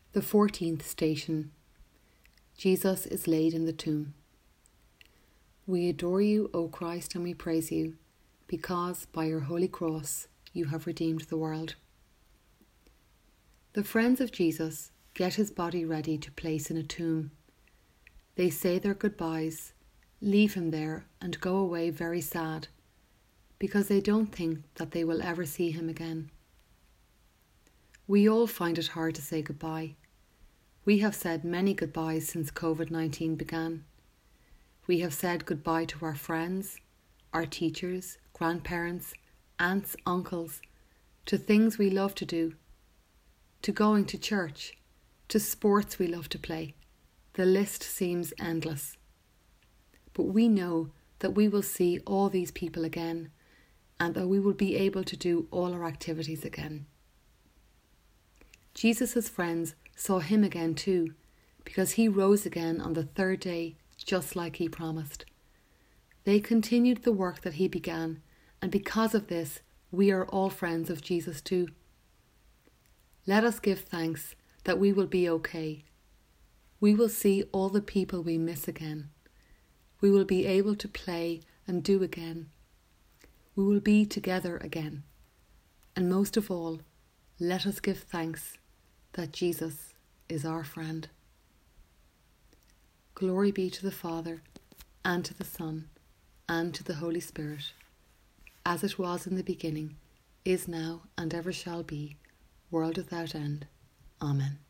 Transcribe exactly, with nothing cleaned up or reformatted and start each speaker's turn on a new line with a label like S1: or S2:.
S1: The fourteenth station. Jesus is laid in the tomb. We adore you, O Christ, and we praise you, because by your holy cross you have redeemed the world. The friends of Jesus get his body ready to place in a tomb. They say their goodbyes, leave him there, and go away very sad, because they don't think that they will ever see him again. We all find it hard to say goodbye. We have said many goodbyes since covid nineteen began. We have said goodbye to our friends, our teachers, grandparents, aunts, uncles, to things we love to do, to going to church, to sports we love to play. The list seems endless. But we know that we will see all these people again, and that we will be able to do all our activities again. Jesus' friends saw him again too, because he rose again on the third day, just like he promised. They continued the work that he began, and because of this, we are all friends of Jesus too. Let us give thanks that we will be okay. We will see all the people we miss again. We will be able to play and do again. We will be together again. And most of all, let us give thanks that Jesus is our friend. Glory be to the Father, and to the Son, and to the Holy Spirit, as it was in the beginning, is now, and ever shall be, world without end. Amen.